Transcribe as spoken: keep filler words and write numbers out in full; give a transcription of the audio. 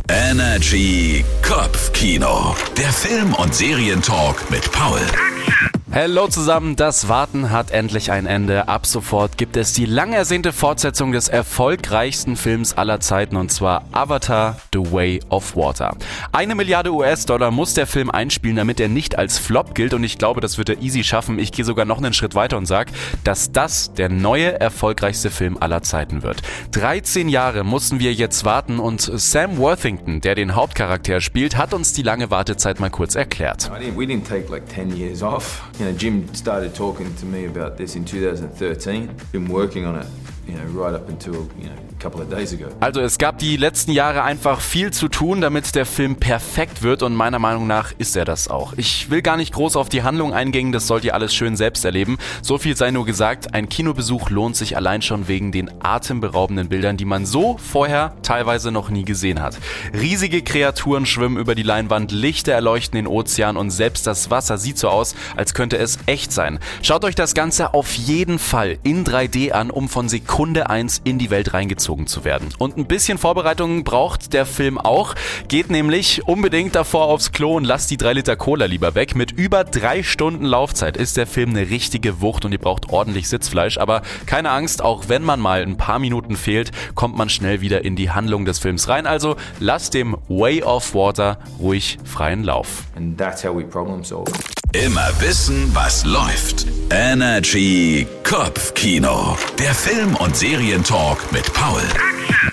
Energy Kopfkino. Der Film- und Serientalk mit Paul. Hallo zusammen, das Warten hat endlich ein Ende. Ab sofort gibt es die lang ersehnte Fortsetzung des erfolgreichsten Films aller Zeiten, und zwar Avatar: The Way of Water. Eine Milliarde U S-Dollar muss der Film einspielen, damit er nicht als Flop gilt, und ich glaube, das wird er easy schaffen. Ich gehe sogar noch einen Schritt weiter und sage, dass das der neue erfolgreichste Film aller Zeiten wird. dreizehn Jahre mussten wir jetzt warten, und Sam Worthington, der den Hauptcharakter spielt, hat uns die lange Wartezeit mal kurz erklärt. We didn't take like ten years off. You know, Jim started talking to me about this in two thousand thirteen. Been working on it, you know, right up until, you know, a couple of days ago. Also es gab die letzten Jahre einfach viel zu tun, damit der Film perfekt wird, und meiner Meinung nach ist er das auch. Ich will gar nicht groß auf die Handlung eingehen, das sollt ihr alles schön selbst erleben. So viel sei nur gesagt, ein Kinobesuch lohnt sich allein schon wegen den atemberaubenden Bildern, die man so vorher teilweise noch nie gesehen hat. Riesige Kreaturen schwimmen über die Leinwand, Lichter erleuchten den Ozean, und selbst das Wasser sieht so aus, als könnte es echt sein. Schaut euch das Ganze auf jeden Fall in drei D an, um von Sekunde eins in die Welt reingezogen zu werden. Und ein bisschen Vorbereitung braucht der Film auch. Geht nämlich unbedingt davor aufs Klo und lasst die drei Liter Cola lieber weg. Mit über drei Stunden Laufzeit ist der Film eine richtige Wucht, und ihr braucht ordentlich Sitzfleisch. Aber keine Angst, auch wenn man mal ein paar Minuten fehlt, kommt man schnell wieder in die Handlung des Films rein. Also lasst dem Way of Water ruhig freien Lauf. And that's how we problem solve. Immer wissen, was läuft. Energy Kopfkino. Der Film- und Serientalk mit Paul.